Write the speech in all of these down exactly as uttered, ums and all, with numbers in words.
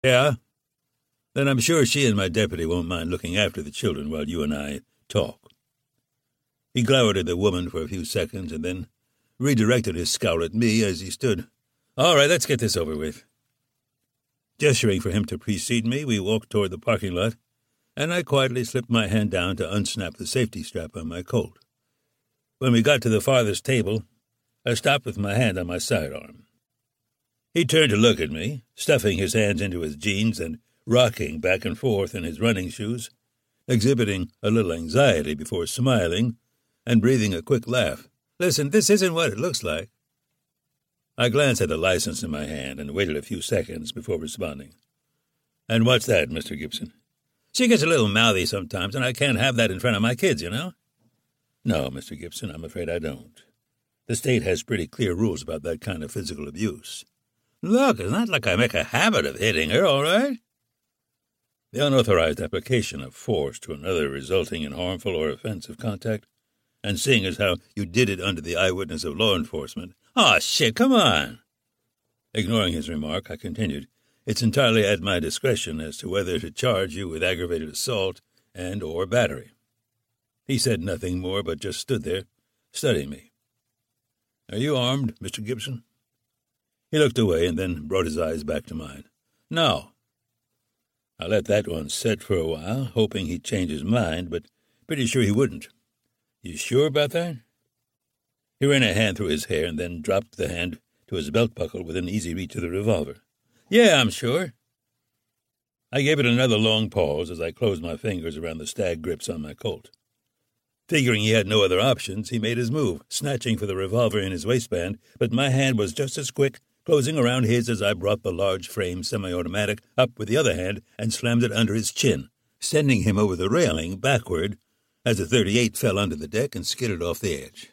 Yeah? Then I'm sure she and my deputy won't mind looking after the children while you and I talk. He glowered at the woman for a few seconds and then redirected his scowl at me as he stood. All right, let's get this over with. Gesturing for him to precede me, we walked toward the parking lot, and I quietly slipped my hand down to unsnap the safety strap on my coat. When we got to the farthest table, I stopped with my hand on my sidearm. He turned to look at me, stuffing his hands into his jeans and rocking back and forth in his running shoes, exhibiting a little anxiety before smiling and breathing a quick laugh. Listen, this isn't what it looks like. I glanced at the license in my hand and waited a few seconds before responding. And what's that, Mister Gibson? She gets a little mouthy sometimes, and I can't have that in front of my kids, you know? No, Mister Gibson, I'm afraid I don't. The state has pretty clear rules about that kind of physical abuse. Look, it's not like I make a habit of hitting her, all right? The unauthorized application of force to another resulting in harmful or offensive contact, and seeing as how you did it under the eyewitness of law enforcement. Aw, oh, shit, come on. Ignoring his remark, I continued, It's entirely at my discretion as to whether to charge you with aggravated assault and or battery. He said nothing more, but just stood there, studying me. Are you armed, Mister Gibson? He looked away and then brought his eyes back to mine. No. I let that one sit for a while, hoping he'd change his mind, but pretty sure he wouldn't. You sure about that? He ran a hand through his hair and then dropped the hand to his belt buckle within easy reach of the revolver. Yeah, I'm sure. I gave it another long pause as I closed my fingers around the stag grips on my Colt. Figuring he had no other options, he made his move, snatching for the revolver in his waistband, but my hand was just as quick, closing around his as I brought the large-frame semi-automatic up with the other hand and slammed it under his chin, sending him over the railing backward as the thirty-eight fell under the deck and skidded off the edge.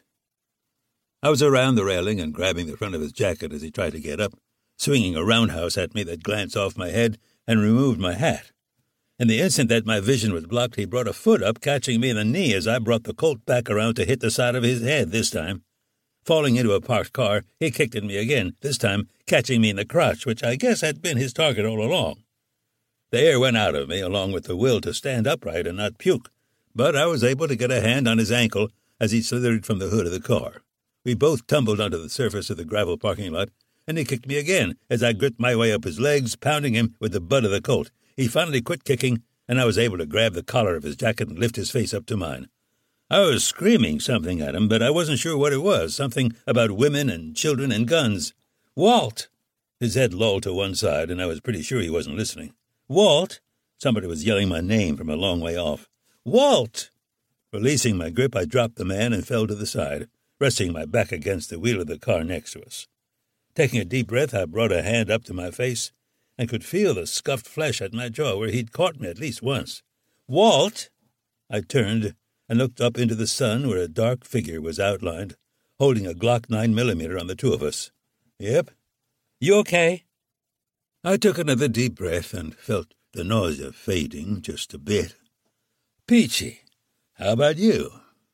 I was around the railing and grabbing the front of his jacket as he tried to get up, swinging a roundhouse at me that glanced off my head and removed my hat. In the instant that my vision was blocked, he brought a foot up, catching me in the knee as I brought the Colt back around to hit the side of his head this time. Falling into a parked car, he kicked at me again, this time catching me in the crotch, which I guess had been his target all along. The air went out of me, along with the will to stand upright and not puke, but I was able to get a hand on his ankle as he slithered from the hood of the car. We both tumbled onto the surface of the gravel parking lot, and he kicked me again as I gripped my way up his legs, pounding him with the butt of the Colt. He finally quit kicking, and I was able to grab the collar of his jacket and lift his face up to mine. I was screaming something at him, but I wasn't sure what it was, something about women and children and guns. Walt! His head lolled to one side, and I was pretty sure he wasn't listening. Walt! Somebody was yelling my name from a long way off. Walt! Releasing my grip, I dropped the man and fell to the side, resting my back against the wheel of the car next to us. Taking a deep breath, I brought a hand up to my face and could feel the scuffed flesh at my jaw where he'd caught me at least once. Walt! I turned and looked up into the sun where a dark figure was outlined, holding a Glock nine millimeter on the two of us. Yep. You okay? I took another deep breath and felt the nausea fading just a bit. Peachy, how about you?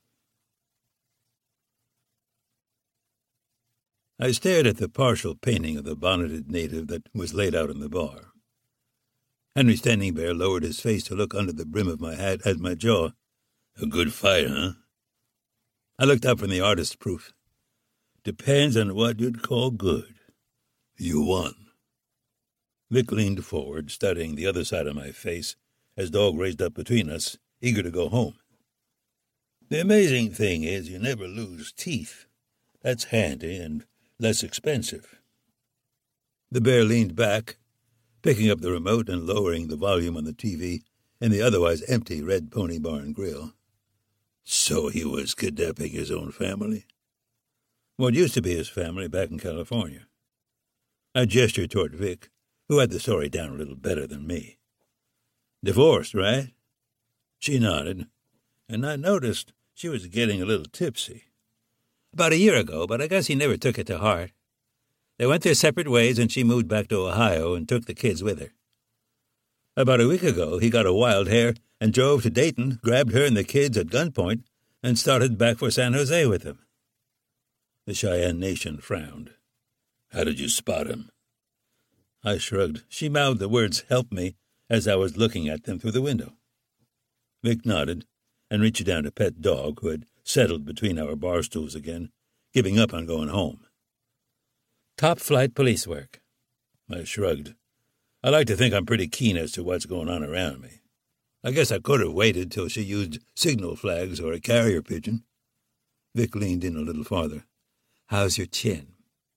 I stared at the partial painting of the bonneted native that was laid out on the bar. Henry Standing Bear lowered his face to look under the brim of my hat at my jaw. A good fight, huh? I looked up from the artist's proof. Depends on what you'd call good. You won. Vic leaned forward, studying the other side of my face, as Dog raised up between us, eager to go home. The amazing thing is you never lose teeth. That's handy and less expensive. The bear leaned back, picking up the remote and lowering the volume on the T V in the otherwise empty Red Pony Bar and Grill. So he was kidnapping his own family? What used to be his family back in California. I gestured toward Vic, who had the story down a little better than me. Divorced, right? She nodded, and I noticed she was getting a little tipsy. About a year ago, but I guess he never took it to heart. They went their separate ways, and she moved back to Ohio and took the kids with her. About a week ago, he got a wild hair and drove to Dayton, grabbed her and the kids at gunpoint, and started back for San Jose with them. The Cheyenne Nation frowned. How did you spot him? I shrugged. She mouthed the words, "help me," as I was looking at them through the window. Vic nodded and reached down to pet Dog, who had settled between our bar stools again, giving up on going home. Top-flight police work. I shrugged. I like to think I'm pretty keen as to what's going on around me. I guess I could have waited till she used signal flags or a carrier pigeon. Vic leaned in a little farther. How's your chin?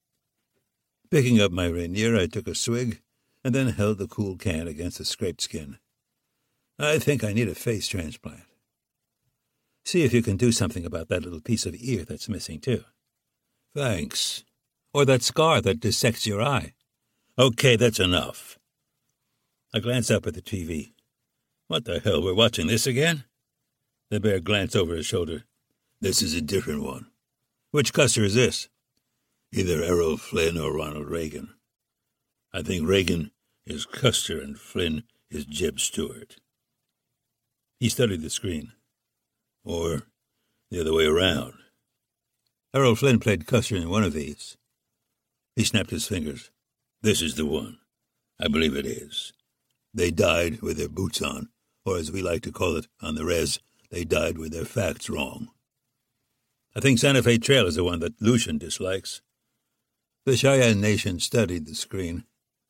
Picking up my Rainier, I took a swig and then held the cool can against the scraped skin. I think I need a face transplant. See if you can do something about that little piece of ear that's missing, too. Thanks. Or that scar that dissects your eye. Okay, that's enough. I glanced up at the T V. What the hell, we're watching this again? The bear glanced over his shoulder. This is a different one. Which Custer is this? Either Errol Flynn or Ronald Reagan. I think Reagan is Custer and Flynn is Jeb Stuart. He studied the screen. Or the other way around. Errol Flynn played Custer in one of these. He snapped his fingers. This is the one. I believe it is. They died with their boots on, or as we like to call it on the res, they died with their facts wrong. I think Santa Fe Trail is the one that Lucian dislikes. The Cheyenne Nation studied the screen.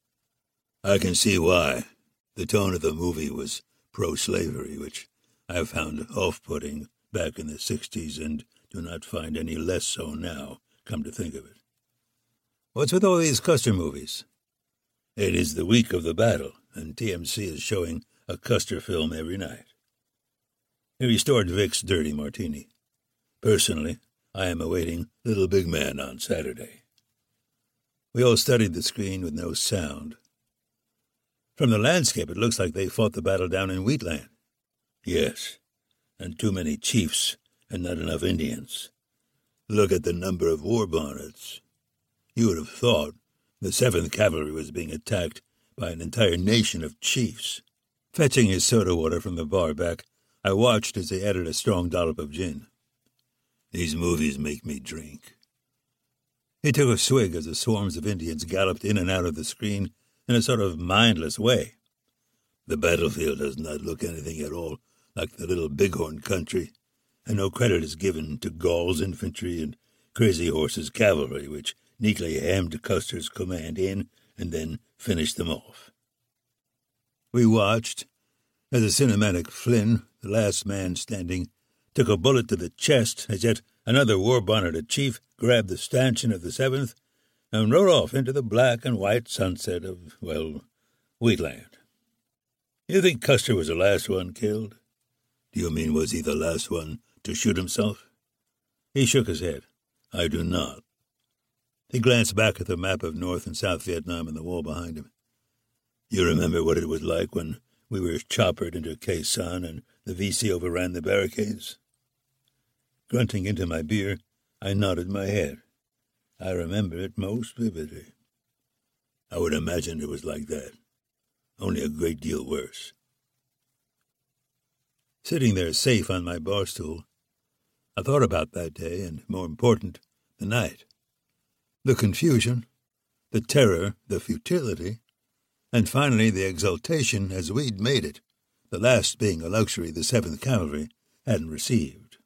I can see why. The tone of the movie was pro-slavery, which I found off-putting back in the sixties and do not find any less so now, come to think of it. What's with all these Custer movies? It is the week of the battle, and T M C is showing a Custer film every night. He restored Vic's dirty martini. Personally, I am awaiting Little Big Man on Saturday. We all studied the screen with no sound. From the landscape, it looks like they fought the battle down in Wheatland. Yes, and too many chiefs and not enough Indians. Look at the number of war bonnets. You would have thought the seventh Cavalry was being attacked by an entire nation of chiefs. Fetching his soda water from the bar back, I watched as they added a strong dollop of gin. These movies make me drink. He took a swig as the swarms of Indians galloped in and out of the screen in a sort of mindless way. The battlefield does not look anything at all like the little Bighorn country, and no credit is given to Gall's infantry and Crazy Horse's cavalry, which neatly hemmed Custer's command in and then finished them off. We watched as the cinematic Flynn, the last man standing, took a bullet to the chest as yet another war-bonneted chief grabbed the stanchion of the seventh and rode off into the black and white sunset of, well, Wheatland. You think Custer was the last one killed? Do you mean was he the last one to shoot himself? He shook his head. I do not. He glanced back at the map of North and South Vietnam on the wall behind him. You remember what it was like when we were choppered into Khe Sanh and the V C overran the barricades? Grunting into my beer, I nodded my head. I remember it most vividly. I would imagine it was like that, only a great deal worse. Sitting there safe on my bar stool, I thought about that day and, more important, the night. The confusion, the terror, the futility, and finally the exultation as we'd made it, the last being a luxury the seventh Cavalry hadn't received.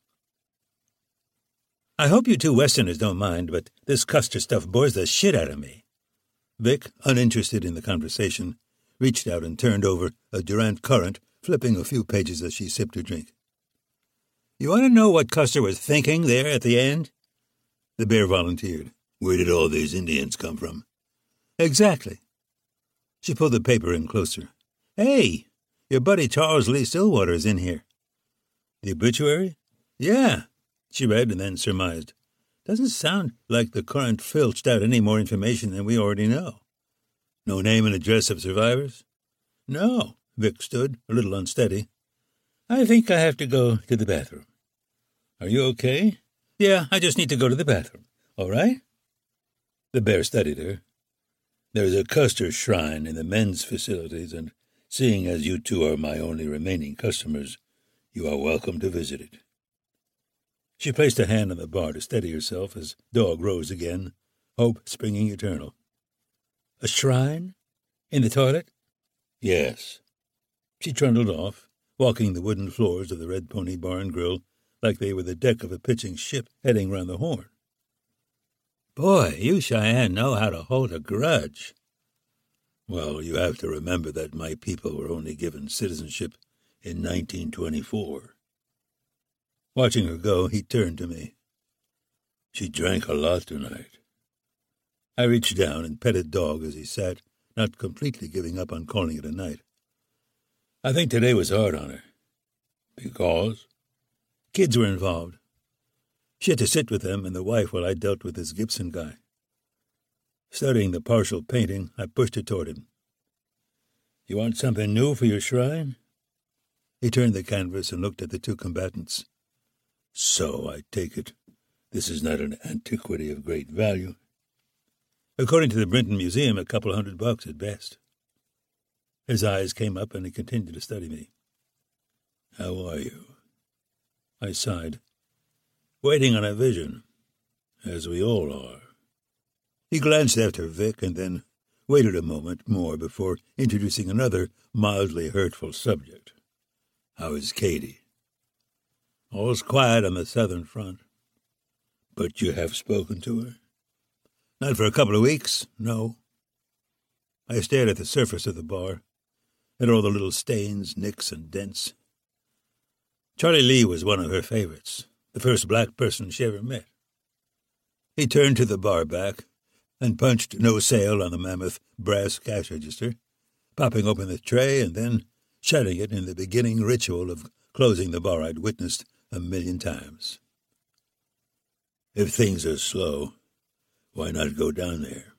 I hope you two Westerners don't mind, but this Custer stuff bores the shit out of me. Vic, uninterested in the conversation, reached out and turned over a Durant Current, flipping a few pages as she sipped her drink. You want to know what Custer was thinking there at the end? The bear volunteered. Where did all these Indians come from? Exactly. She pulled the paper in closer. Hey, your buddy Charles Lee Stillwater is in here. The obituary? Yeah, she read and then surmised. Doesn't sound like the Current filched out any more information than we already know. No name and address of survivors? No, Vic stood, a little unsteady. I think I have to go to the bathroom. Are you okay? Yeah, I just need to go to the bathroom. All right? The bear studied her. There's a Custer shrine in the men's facilities, and seeing as you two are my only remaining customers, you are welcome to visit it. She placed a hand on the bar to steady herself as Dog rose again, hope springing eternal. A shrine? In the toilet? Yes. She trundled off, walking the wooden floors of the Red Pony Bar and Grill like they were the deck of a pitching ship heading round the Horn. Boy, you Cheyenne know how to hold a grudge. Well, you have to remember that my people were only given citizenship in nineteen twenty-four. Watching her go, he turned to me. She drank a lot tonight. I reached down and petted Dog as he sat, not completely giving up on calling it a night. I think today was hard on her. Because? Kids were involved. She had to sit with them and the wife while I dealt with this Gibson guy. Studying the partial painting, I pushed her toward him. You want something new for your shrine? He turned the canvas and looked at the two combatants. So, I take it, this is not an antiquity of great value. According to the Brinton Museum, a couple hundred bucks at best. His eyes came up and he continued to study me. How are you? I sighed. Waiting on a vision, as we all are. He glanced after Vic and then waited a moment more before introducing another mildly hurtful subject. How is Katie? All's quiet on the southern front. But you have spoken to her? Not for a couple of weeks, no. I stared at the surface of the bar, at all the little stains, nicks, and dents. Charlie Lee was one of her favorites, the first black person she ever met. He turned to the bar back and punched no sale on the mammoth brass cash register, popping open the tray and then shutting it in the beginning ritual of closing the bar I'd witnessed a million times. If things are slow, why not go down there?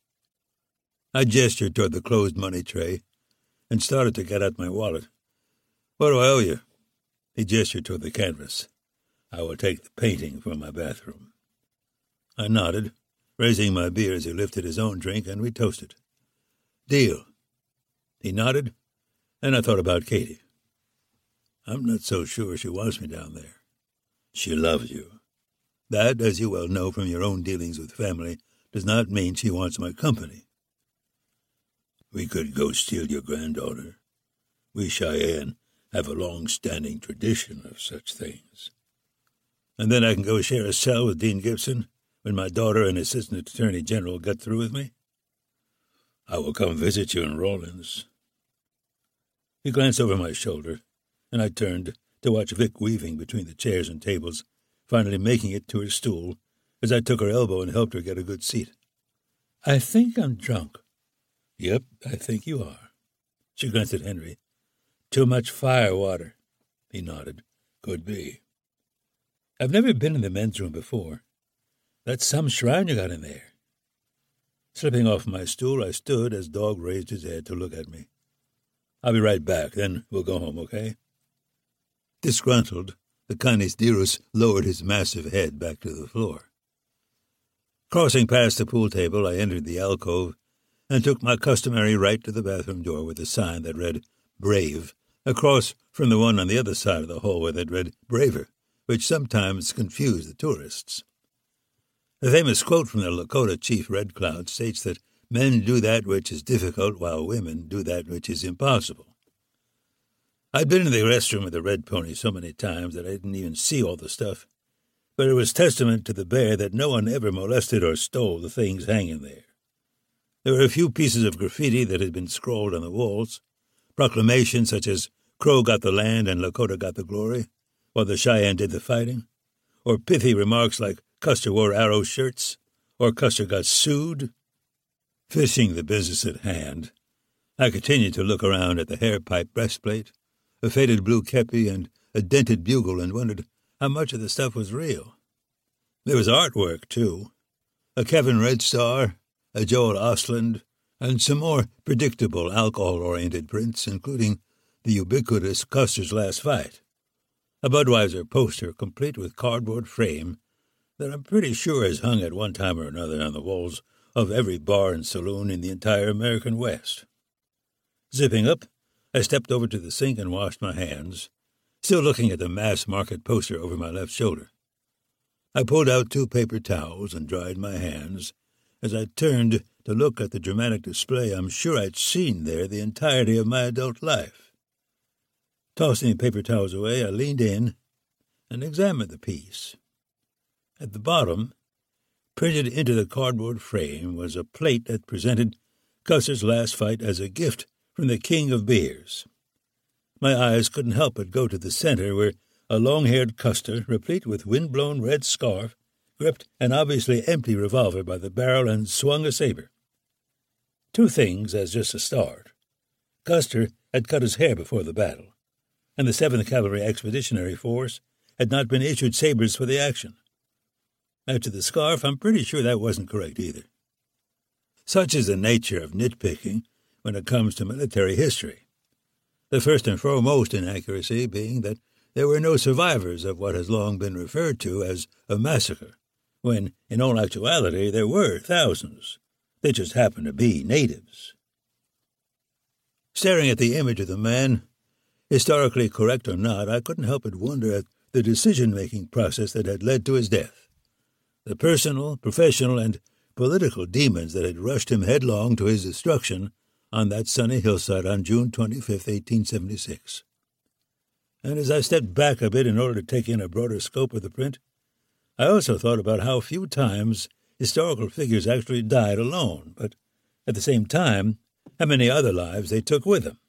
I gestured toward the closed money tray and started to get out my wallet. What do I owe you? He gestured toward the canvas. I will take the painting from my bathroom. I nodded, raising my beer as he lifted his own drink, and we toasted. Deal. He nodded, and I thought about Katie. I'm not so sure she wants me down there. She loves you. That, as you well know from your own dealings with family, does not mean she wants my company. We could go steal your granddaughter. We Cheyenne have a long-standing tradition of such things. And then I can go share a cell with Dean Gibson when my daughter and Assistant Attorney General get through with me. I will come visit you in Rawlins. He glanced over my shoulder, and I turned to watch Vic weaving between the chairs and tables, finally making it to her stool as I took her elbow and helped her get a good seat. I think I'm drunk. Yep, I think you are. She glanced at Henry. Too much fire water. He nodded. Could be. I've never been in the men's room before. That's some shrine you got in there. Slipping off my stool, I stood as Dog raised his head to look at me. I'll be right back, then we'll go home, okay? Disgruntled, the Canis Dirus lowered his massive head back to the floor. Crossing past the pool table, I entered the alcove and took my customary right to the bathroom door with a sign that read Brave, across from the one on the other side of the hallway that read Braver, which sometimes confused the tourists. The famous quote from the Lakota chief Red Cloud states that men do that which is difficult while women do that which is impossible. I'd been in the restroom of the Red Pony so many times that I didn't even see all the stuff, but it was testament to the bear that no one ever molested or stole the things hanging there. There were a few pieces of graffiti that had been scrawled on the walls, proclamations such as Crow got the land and Lakota got the glory, while the Cheyenne did the fighting, or pithy remarks like Custer wore arrow shirts, or Custer got sued. Fishing the business at hand, I continued to look around at the hairpipe breastplate, a faded blue kepi, and a dented bugle, and wondered how much of the stuff was real. There was artwork, too. A Kevin Red Star, a Joel Ostland, and some more predictable alcohol-oriented prints, including the ubiquitous Custer's Last Fight, a Budweiser poster complete with cardboard frame that I'm pretty sure is hung at one time or another on the walls of every bar and saloon in the entire American West. Zipping up, I stepped over to the sink and washed my hands, still looking at the mass market poster over my left shoulder. I pulled out two paper towels and dried my hands as I turned to look at the dramatic display I'm sure I'd seen there the entirety of my adult life. Tossing the paper towels away, I leaned in and examined the piece. At the bottom, printed into the cardboard frame, was a plate that presented Custer's last fight as a gift from the king of beers. My eyes couldn't help but go to the center, where a long-haired Custer, replete with wind-blown red scarf, gripped an obviously empty revolver by the barrel and swung a saber. Two things as just a start. Custer had cut his hair before the battle, and the seventh Cavalry Expeditionary Force had not been issued sabers for the action. As to the scarf, I'm pretty sure that wasn't correct either. Such is the nature of nitpicking when it comes to military history. The first and foremost inaccuracy being that there were no survivors of what has long been referred to as a massacre, when, in all actuality, there were thousands. They just happened to be natives. Staring at the image of the man, historically correct or not, I couldn't help but wonder at the decision-making process that had led to his death. The personal, professional, and political demons that had rushed him headlong to his destruction on that sunny hillside on June twenty-fifth, eighteen seventy-six. And as I stepped back a bit in order to take in a broader scope of the print, I also thought about how few times historical figures actually died alone, but at the same time, how many other lives they took with them.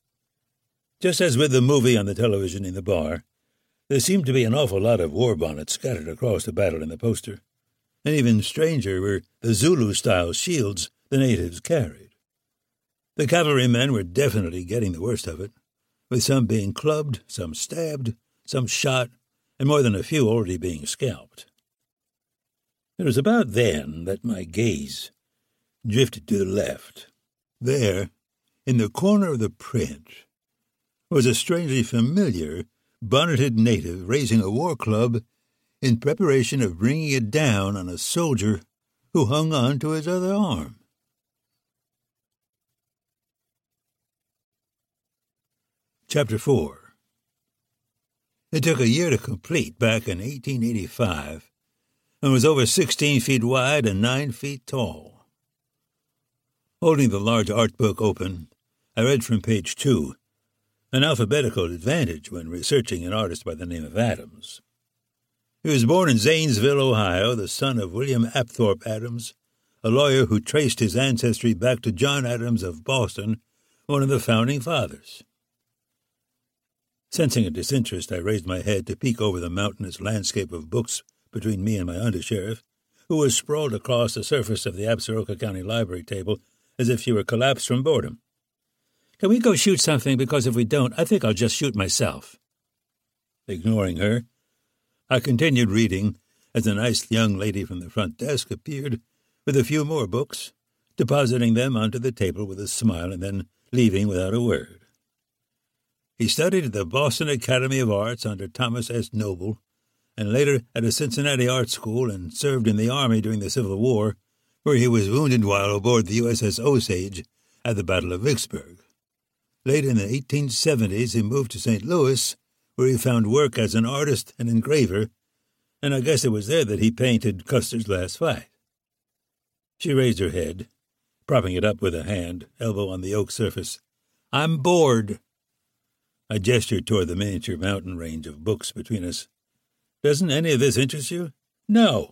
Just as with the movie on the television in the bar, there seemed to be an awful lot of war bonnets scattered across the battle in the poster, and even stranger were the Zulu-style shields the natives carried. The cavalrymen were definitely getting the worst of it, with some being clubbed, some stabbed, some shot, and more than a few already being scalped. It was about then that my gaze drifted to the left. There, in the corner of the print, was a strangely familiar, bonneted native raising a war club in preparation of bringing it down on a soldier who hung on to his other arm. Chapter four. It took a year to complete back in eighteen eighty-five and was over sixteen feet wide and nine feet tall. Holding the large art book open, I read from page two, an alphabetical advantage when researching an artist by the name of Adams. He was born in Zanesville, Ohio, the son of William Apthorpe Adams, a lawyer who traced his ancestry back to John Adams of Boston, one of the founding fathers. Sensing a disinterest, I raised my head to peek over the mountainous landscape of books between me and my undersheriff, who was sprawled across the surface of the Absaroka County Library table as if she were collapsed from boredom. "Can we go shoot something? Because if we don't, I think I'll just shoot myself." Ignoring her, I continued reading as a nice young lady from the front desk appeared with a few more books, depositing them onto the table with a smile and then leaving without a word. He studied at the Boston Academy of Arts under Thomas S. Noble, and later at a Cincinnati art school, and served in the Army during the Civil War, where he was wounded while aboard the U S S Osage at the Battle of Vicksburg. Late in the eighteen seventies, he moved to Saint Louis, where he found work as an artist and engraver, and I guess it was there that he painted Custer's last fight. She raised her head, propping it up with a hand, elbow on the oak surface. "I'm bored." I gestured toward the miniature mountain range of books between us. "Doesn't any of this interest you?" "No."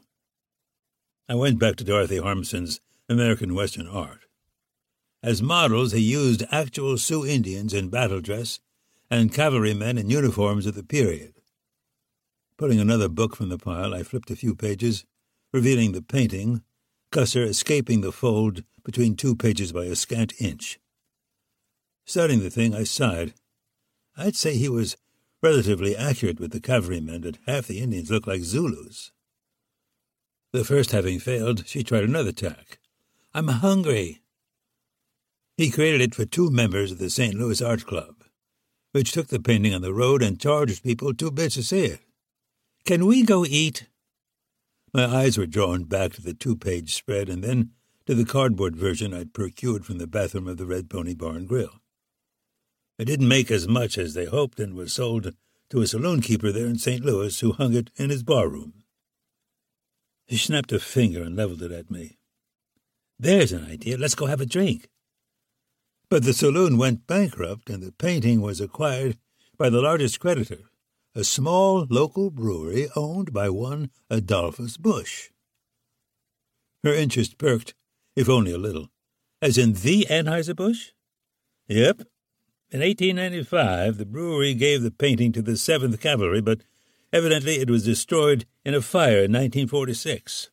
I went back to Dorothy Harmson's American Western Art. As models, he used actual Sioux Indians in battle dress and cavalrymen in uniforms of the period. Pulling another book from the pile, I flipped a few pages, revealing the painting, Custer escaping the fold between two pages by a scant inch. Studying the thing, I sighed. I'd say he was relatively accurate with the cavalrymen, but half the Indians looked like Zulus. The first having failed, she tried another tack. "I'm hungry." He created it for two members of the Saint Louis Art Club, which took the painting on the road and charged people two bits to see it. "Can we go eat?" My eyes were drawn back to the two-page spread and then to the cardboard version I'd procured from the bathroom of the Red Pony Bar and Grill. It didn't make as much as they hoped and was sold to a saloon-keeper there in Saint Louis who hung it in his barroom. He snapped a finger and leveled it at me. There's an idea. Let's go have a drink. But the saloon went bankrupt, and the painting was acquired by the largest creditor, a small local brewery owned by one Adolphus Busch. Her interest perked, if only a little. As in the Anheuser-Busch? Yep. In eighteen ninety-five, the brewery gave the painting to the seventh Cavalry, but evidently it was destroyed in a fire in nineteen forty-six.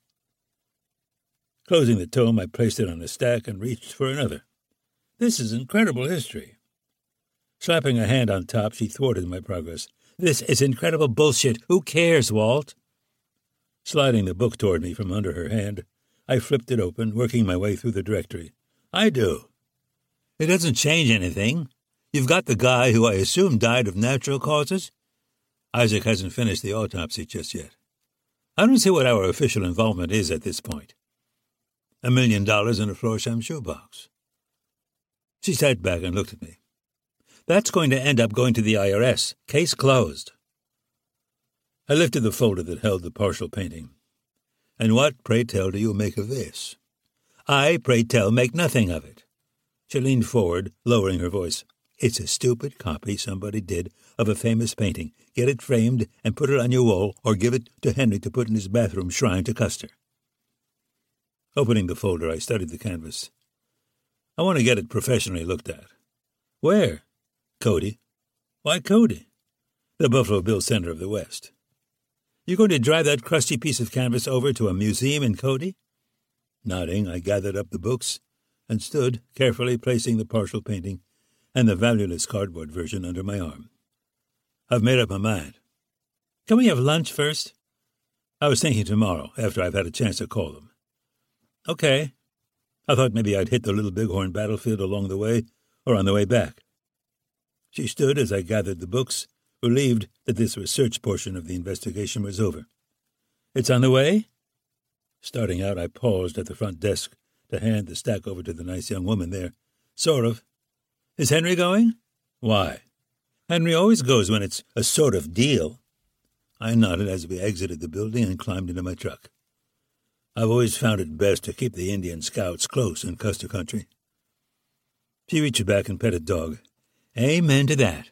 Closing the tome, I placed it on a stack and reached for another. This is incredible history. Slapping a hand on top, she thwarted my progress. This is incredible bullshit. Who cares, Walt? Sliding the book toward me from under her hand, I flipped it open, working my way through the directory. I do. It doesn't change anything. You've got the guy who I assume died of natural causes. Isaac hasn't finished the autopsy just yet. I don't see what our official involvement is at this point. A million dollars in a Florsheim shoebox. She sat back and looked at me. That's going to end up going to the I R S. Case closed. I lifted the folder that held the partial painting. And what, pray tell, do you make of this? I, pray tell, make nothing of it. She leaned forward, lowering her voice. It's a stupid copy somebody did of a famous painting. Get it framed and put it on your wall, or give it to Henry to put in his bathroom shrine to Custer. Opening the folder, I studied the canvas. I want to get it professionally looked at. Where? Cody. Why Cody? The Buffalo Bill Center of the West. You going to drive that crusty piece of canvas over to a museum in Cody? Nodding, I gathered up the books and stood, carefully placing the partial painting and the valueless cardboard version under my arm. I've made up my mind. Can we have lunch first? I was thinking tomorrow, after I've had a chance to call them. Okay. I thought maybe I'd hit the Little Bighorn battlefield along the way, or on the way back. She stood as I gathered the books, relieved that this research portion of the investigation was over. It's on the way? Starting out, I paused at the front desk to hand the stack over to the nice young woman there. Sort of. Is Henry going? Why? Henry always goes when it's a sort of deal. I nodded as we exited the building and climbed into my truck. I've always found it best to keep the Indian scouts close in Custer country. She reached back and pet a dog. Amen to that.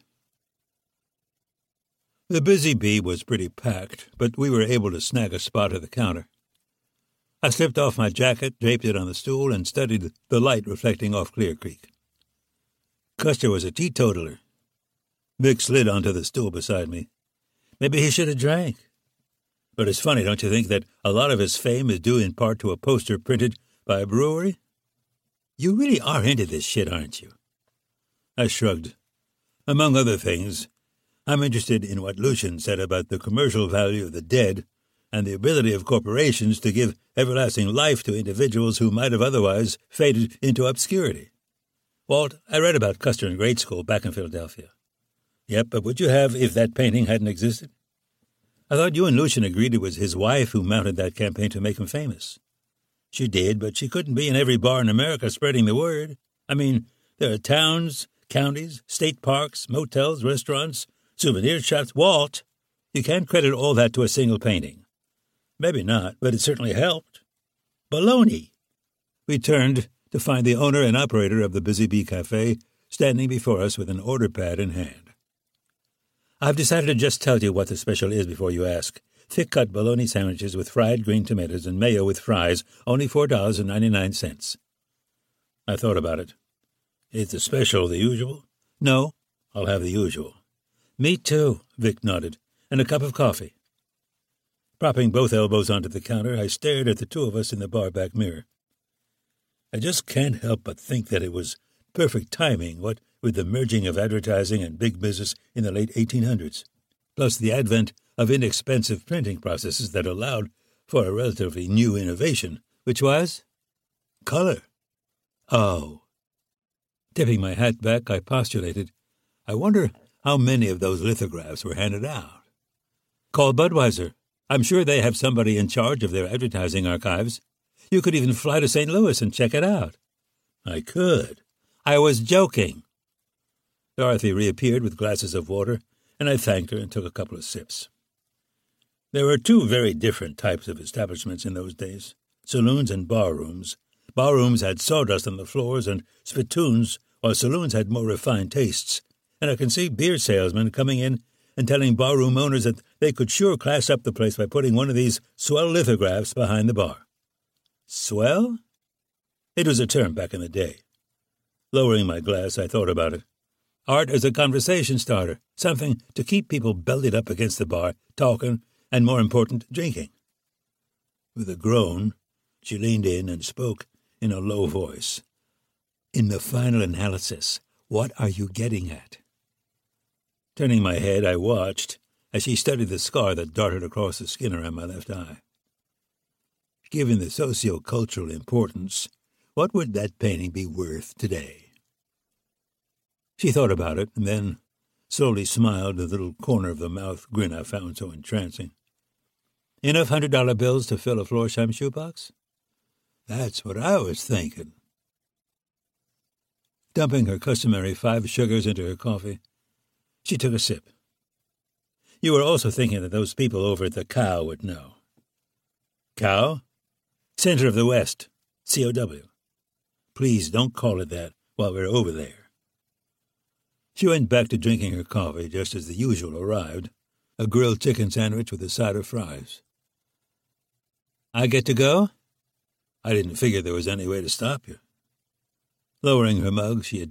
The Busy Bee was pretty packed, but we were able to snag a spot at the counter. I slipped off my jacket, draped it on the stool, and studied the light reflecting off Clear Creek. Custer was a teetotaler. Vic slid onto the stool beside me. Maybe he should have drank. But it's funny, don't you think, that a lot of his fame is due in part to a poster printed by a brewery? You really are into this shit, aren't you? I shrugged. Among other things, I'm interested in what Lucian said about the commercial value of the dead and the ability of corporations to give everlasting life to individuals who might have otherwise faded into obscurity. Walt, I read about Custer in grade school back in Philadelphia. Yep, but would you have if that painting hadn't existed? I thought you and Lucian agreed it was his wife who mounted that campaign to make him famous. She did, but she couldn't be in every bar in America spreading the word. I mean, there are towns, counties, state parks, motels, restaurants, souvenir shops. Walt, you can't credit all that to a single painting. Maybe not, but it certainly helped. Baloney. We turned to find the owner and operator of the Busy Bee Cafe standing before us with an order pad in hand. I've decided to just tell you what the special is before you ask. Thick-cut bologna sandwiches with fried green tomatoes and mayo with fries, only four dollars and ninety-nine cents. I thought about it. Is the special the usual? No, I'll have the usual. Me too, Vic nodded, and a cup of coffee. Propping both elbows onto the counter, I stared at the two of us in the bar back mirror. I just can't help but think that it was perfect timing, what with the merging of advertising and big business in the late eighteen hundreds, plus the advent of inexpensive printing processes that allowed for a relatively new innovation, which was color. Oh. Tipping my hat back, I postulated, I wonder how many of those lithographs were handed out. Call Budweiser. I'm sure they have somebody in charge of their advertising archives. You could even fly to Saint Louis and check it out. I could. I was joking. Dorothy reappeared with glasses of water, and I thanked her and took a couple of sips. There were two very different types of establishments in those days, saloons and bar rooms, Barrooms had sawdust on the floors and spittoons, while saloons had more refined tastes, and I can see beer salesmen coming in and telling barroom owners that they could sure class up the place by putting one of these swell lithographs behind the bar. Swell? It was a term back in the day. Lowering my glass, I thought about it. Art as a conversation starter, something to keep people bellied up against the bar, talking, and more important, drinking. With a groan, she leaned in and spoke in a low voice. In the final analysis, what are you getting at? Turning my head, I watched as she studied the scar that darted across the skin around my left eye. Given the socio-cultural importance, what would that painting be worth today? She thought about it, and then slowly smiled, the little corner of the mouth grin I found so entrancing. Enough hundred-dollar bills to fill a Florsheim shoebox? That's what I was thinking. Dumping her customary five sugars into her coffee, she took a sip. You were also thinking that those people over at the Cow would know. Cow? Center of the West, C O W. Please don't call it that while we're over there. She went back to drinking her coffee just as the usual arrived, a grilled chicken sandwich with a side of fries. I get to go? I didn't figure there was any way to stop you. Lowering her mug, she